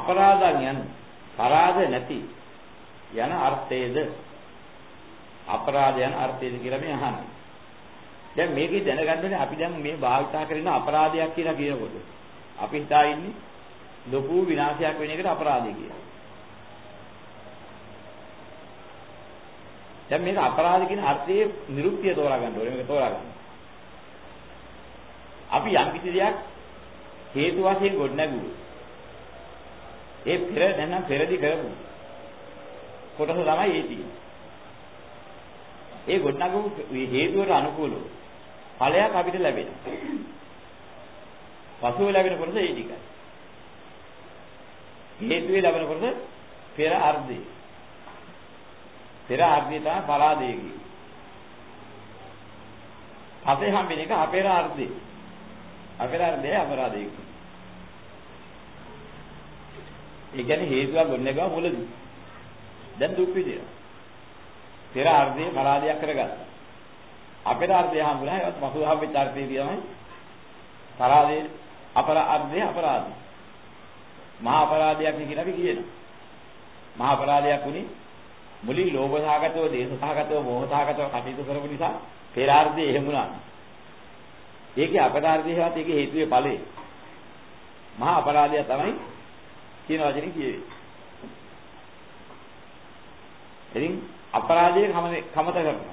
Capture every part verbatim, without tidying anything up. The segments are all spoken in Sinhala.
අපරාධයන් යන පරාද නැති යන අර්ථයේද අපරාධ යන අර්ථයේද කියලා මේ අහන්නේ. දැන් මේකේ දැනගන්න ඕනේ අපි දැන් මේ භාවිතා කරන අපරාධයක් කියලා කියනකොට අපි හිතා ඉන්නේ ලොකු විනාශයක් වෙන එකට අපරාධය කියලා. දැන් මේක අපරාධ කියන අර්ථයේ නිරුක්තිය තෝරා ගන්න ඕනේ. මේක තෝරා ගන්න. අපි යම් කිසි දෙයක් හේතු වශයෙන් ගොඩනගුවොත් ඒ පෙර දැන් පෙරදි කරමු. කොටස තමයි ඒ තියෙන්නේ. ඒ ගොඩනගමු හේතුවට අනුකූලව ඵලයක් අපිට ලැබෙනවා. පසුව ලැබෙන කොටස ඒ ටිකයි. හේතුවේ ලැබෙන කොටස පෙර අර්ධය. පෙර අර්ධය තමයි පරාදය කියන්නේ. පස්සේ හම්බෙන එක අපේර අර්ධය. අපේර අර්ධය අපරාධය කියන්නේ. ඒ කියන්නේ හේතුවක් ගොඩනගා මුලදී. දැන් දුක් විඳිනවා. පෙර අර්ධයේ පරාදයක් කරගත්තා. අපේර අර්ධය හම්බුනා ඒවත් පසුව හම්බෙච්ච අර්ධය තමයි පරාදයේ අපර අර්ධය අපරාධය. මහා අපරාධයක් නේ කියලා අපි කියනවා. මහා අපරාධයක් උනේ මුලින් ලෝභ සහගතව, දේශ සහගතව, මෝහ සහගතව කටයුතු කරපු නිසා පෙරාර්ධය එහෙම වුණා. ඒකේ අපරාධය හේවත් ඒකේ හේතුවේ ඵලය. මහා අපරාධය තමයි කියන වචනේ කියෙන්නේ. ඉතින් අපරාධයේ කමත කරනවා.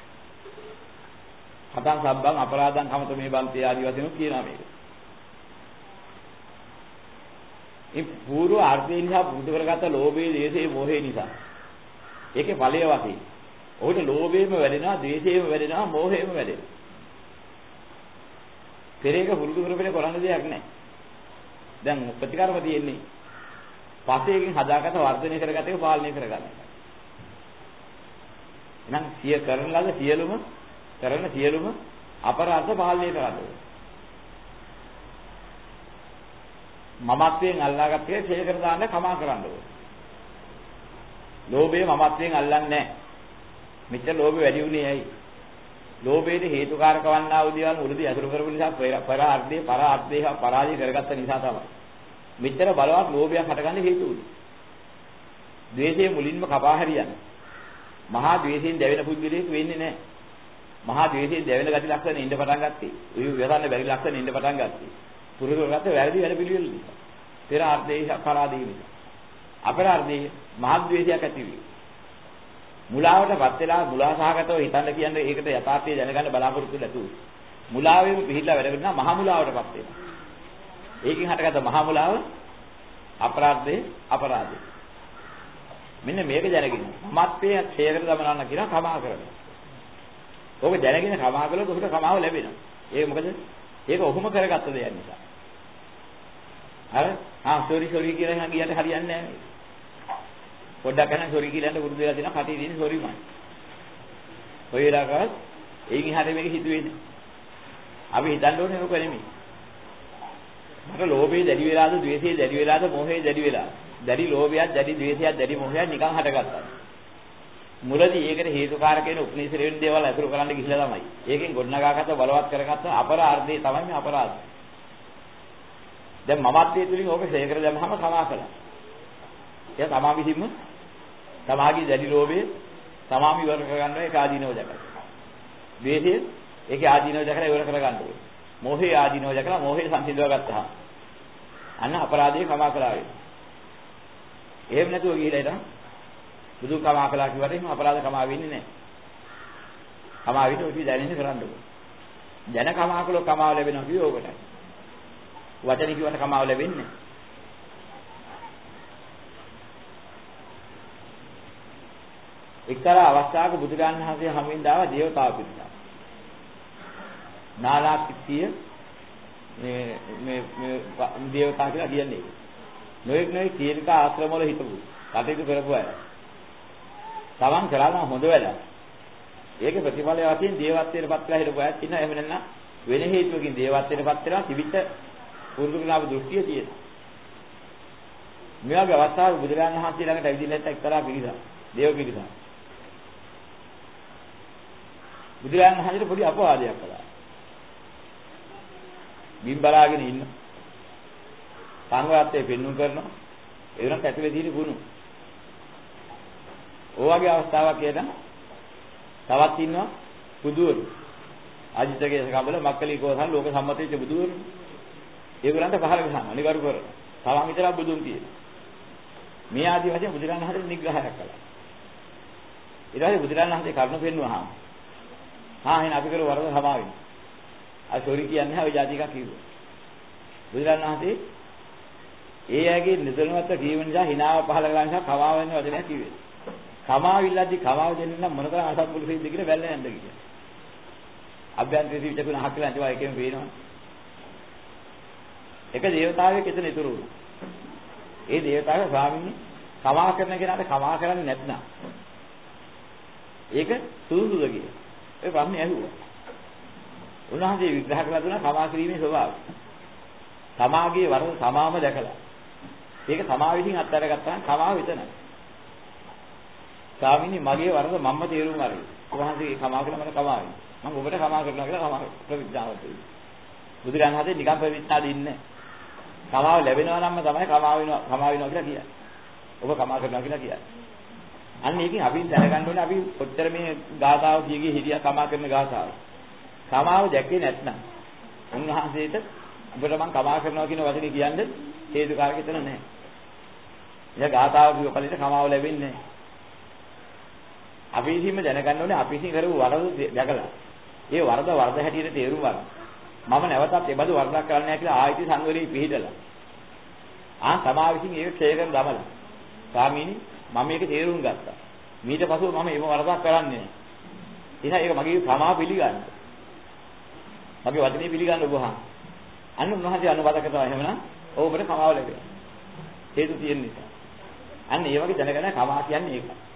හතන් සබ්බන් අපරාධං කමත මේ බන්තේ ආදි වශයෙන් කියනවා මේක. ඒ පූර්ව අර්ථය නිසා පුරුදු කරගත්ත ලෝභයේ, දේශයේ, මෝහයේ නිසා ඒකේ ඵලය වශයෙන් ඔහුට ලෝභයෙන්ම වැඩෙනවා, ද්වේෂයෙන්ම වැඩෙනවා, මෝහයෙන්ම වැඩෙනවා. පෙරේක පුරුදු කරපෙන්නේ කරන්න දෙයක් නැහැ. දැන් ප්‍රතිකාරම තියෙන්නේ පසේකින් හදාගත්ත වර්ධනය කරගත්ත එක පාලනය කරගන්න. එහෙනම් සිය කරන ලද සියලුම කරන සියලුම අපරාධ පාලනය කරන්න ඕනේ. මමත්වයෙන් අල්ලාගත්ත එක ඡේද කර දාන්න කමා කරන්න ඕනේ. ලෝභය මමත්වයෙන් අල්ලන්නේ නැහැ. මෙච්චර ලෝභය වැඩි වුණේ ඇයි? ලෝභයේ හේතුකාරක වන්නා වූ දේවල් මුලදී අසුරු කරපු නිසා පරාර්ධේ පරාර්ධේ පරාජය කරගත්ත නිසා තමයි. මෙච්චර බලවත් ලෝභයක් හටගන්න හේතු උනේ. ද්වේෂයේ මුලින්ම කපා හැරියන්නේ. මහා ද්වේෂයෙන් දැවෙන පුද්ගලයෙක් වෙන්නේ නැහැ. මහා ද්වේෂයෙන් දැවෙන ගති ලක්ෂණ ඉන්න පටන් ගත්තේ. උයි යසන්න බැරි ලක්ෂණ ඉන්න පටන් ගත්තේ. පුරුදු කරගත්ත වැරදි වැඩ පිළිවෙල නිසා. පෙර ආර්ධේ පරාදී නිසා. අපරාර්ධේ මහා ද්වේෂයක් ඇති වෙයි. මුලාවටපත් වෙලා මුලාසහගතව හිතන්න කියන්නේ ඒකට යථාර්ථය දැනගන්න බලාපොරොත්තු නැතුව. මුලාවෙම පිළිලා වැඩ කරනවා මහා මුලාවටපත් වෙනවා. ඒකෙන් හටගත්ත මහා මුලාව අපරාර්ධේ අපරාධේ. මෙන්න මේක දැනගෙන මත්පේ ඡේදක දමනන්න කියන කමා කරනවා. ඕක දැනගෙන කමා කළොත් ඔහුට කමාව ලැබෙනවා. ඒක මොකද? ඒක ඔහුම කරගත්ත දෙයක් නිසා. අර ආ සෝරි සෝරි කියලා ගියට හරියන්නේ නැහැ මේක. පොඩ්ඩක් කරන සෝරි කියලා යන්න පුරුදු වෙලා තියෙනවා කටේ තියෙන සෝරිමයි. ඔය වෙලාවකවත් ඒකින් හරිය මේක හිතුවේනේ. අපි හිතන්න ඕනේ ඕක නෙමෙයි. මට ලෝභය දැඩි වෙලාද, ද්වේෂය දැඩි වෙලාද, මෝහය දැඩි වෙලාද? දැඩි ලෝභයක්, දැඩි ද්වේෂයක්, දැඩි මෝහයක් නිකන් හටගත්තා. මුලදී ඒකට හේතුකාරක වෙන උපනිෂද වෙන දේවල් අතුරු කරන්න ගිහිල්ලා තමයි. ඒකෙන් ගොඩනගාගත්ත බලවත් කරගත්ත අපරාර්ධය තමයි මේ අපරාධය. දැන් මමත්වයේ තුලින් ඕක ශේකර දැම්මම සමා කළා. එයා තමා විසින්ම තමාගේ දැඩි ලෝභය තමාම ඉවර කරගන්නවා ඒක ආදීනව දැකලා. ද්වේෂය ඒකේ ආදීනව දැකලා ඉවර කරගන්න ඕනේ. මෝහය ආදීනව දැකලා මෝහය සංසිඳව ගත්තා. අන්න අපරාධය කමා කළා වෙනවා. එහෙම නැතුව ගිහිලා ඉතින් බුදු කමා කළා කිව්වට එහෙම අපරාධ කමා වෙන්නේ නැහැ. කමා විතර ඔය දැනෙන්නේ කරන්න ඕනේ. දැන කමා කළොත් කමාව ලැබෙනවා කිව්ව ඕකටයි. වචන කිව්වට කමාව ලැබෙන්නේ නැහැ. එක්තරා අවස්ථාවක බුදුරජාණන් වහන්සේ හමුවෙන් දාව දේවතාව පිරිසක්. නාලාපිතිය මේ මේ මේ දේවතා කියලා කියන්නේ. නොඑක් නොඑක් තීර්ථ ආශ්‍රම වල හිටපු කටයුතු කරපු අය. තමන් කරලා හොඳ වැඩ. ඒකේ ප්‍රතිඵලය වශයෙන් දේවත්වයට පත් වෙලා හිටපු අයත් ඉන්නවා. එහෙම නැත්නම් වෙන හේතුවකින් දේවත්වයට පත් වෙලා තිබිච්ච පුරුදු කරන දෘෂ්ටිය තියෙනවා. මේ වගේ අවස්ථාවක බුදුරජාණන් වහන්සේ ළඟට ඇවිදින්න නැත්නම් එක්තරා පිරිසක්. දේව පිරිසක්. බුදුරජාණන් වහන්සේට පොඩි අපවාදයක් කළා. බිම් බලාගෙන ඉන්න. සංඝරත්නය පෙන්වුම් කරනවා. ඒ වුණත් ඇතුලේ තියෙන ගුණ. ඔයගේ අවස්ථාවක් කියන තවත් ඉන්නවා බුදුවරු. අජිතගේ කබල මක්කලි කෝසල් ලෝක සම්මතයේ බුදුවරු. ඒගොල්ලන්ට පහළ වෙනවා අනිවාර්ය කර. තවන් විතර බුදුන් කියන. මේ ආදි වශයෙන් බුදුරණන් හදේ නිග්‍රහයක් කළා. ඊට පස්සේ බුදුරණන් හදේ කරුණ පෙන්වුවාම හා එහෙනම් අපි කරු වරද සමාවෙන්න. අර සෝරි කියන්නේ ඔය જાති එකක් කිව්වා. බුදුරණන් හදේ ඒ ඇගේ නිදනවත් කීව නිසා හිනාව පහළ කරලා නිසා කමාව වෙන වචනයක් කිව්වේ. කමාවිල්ලදී කමාව දෙන්න නම් මොනතරම් අසත්පුරුෂයෙක්ද කියලා බැලලා යන්න කියලා. අභ්‍යන්තරී විචකුණ අහක් කියලා අන්තිම එකෙම පේනවා. එක දේවතාවෙක් එතන ඉතුරු වුණා. ඒ දේවතාවගේ ස්වාමීන් කමා කරන කෙනාට කමා කරන්නේ නැත්නම් ඒක සුදුසුද කියලා. ඒ ප්‍රශ්නේ ඇහුවා. උන්වහන්සේ විග්‍රහ කළා දුන්නා කමා කිරීමේ ස්වභාවය. සමාගයේ වරද සමාම දැකලා. ඒක සමා විසින් අත්හැර ගත්තාම කමාව විතරයි. ස්වාමීනි මගේ වරද මම්ම තේරුම් අරගෙන. උන්වහන්සේ කමා කළා මට කමා වෙනවා. මම ඔබට කමා කරනවා කියලා කමා ප්‍රතිඥාවක් දෙනවා. බුදුරජාණන් වහන්සේ නිකම් ප්‍රතිඥා දෙන්නේ කමාව ලැබෙනවා නම් තමයි කමා වෙනවා කමා වෙනවා කියලා කියන්නේ. ඔබ කමා කරනවා කියලා කියන්නේ. අන්න ඒකෙන් අපි දැනගන්න ඕනේ අපි කොච්චර මේ ගාථාව කියගේ හිටියා කමා කරන ගාථාව. කමාව දැක්කේ නැත්නම් උන්වහන්සේට ඔබට මම කමා කරනවා කියන වචනේ කියන්නේ හේතුකාරක එතන නැහැ. එයා ගාථාව කියව පළිට කමාව ලැබෙන්නේ නැහැ. අපි ඉතින්ම දැනගන්න ඕනේ අපි ඉතින් කරපු වරද දැකලා. ඒ වරද වරද හැටියට තේරුම් ගන්න. මම නැවතත් ඒ බඳු වරදක් කරන්නේ නැහැ කියලා ආයිති සංවරේ පිළිදලා. ආ තමා විසින් ඒක ක්ෂය කර දමලා. ස්වාමීනි මම මේක තේරුම් ගත්තා. ඊට පස්ව මම ඒව වරදක් කරන්නේ නැහැ. එහෙනම් ඒක මගේ සමා පිළිගන්න. මගේ වචනේ පිළිගන්න ඔබ වහන්. අන්න උන්වහන්සේ අනුවාද කරනවා එහෙමනම් ඔබට කමාව ලැබෙනවා. හේතු තියෙන නිසා. අන්න ඒ වගේ දැනගන්න කමා කියන්නේ ඒකයි.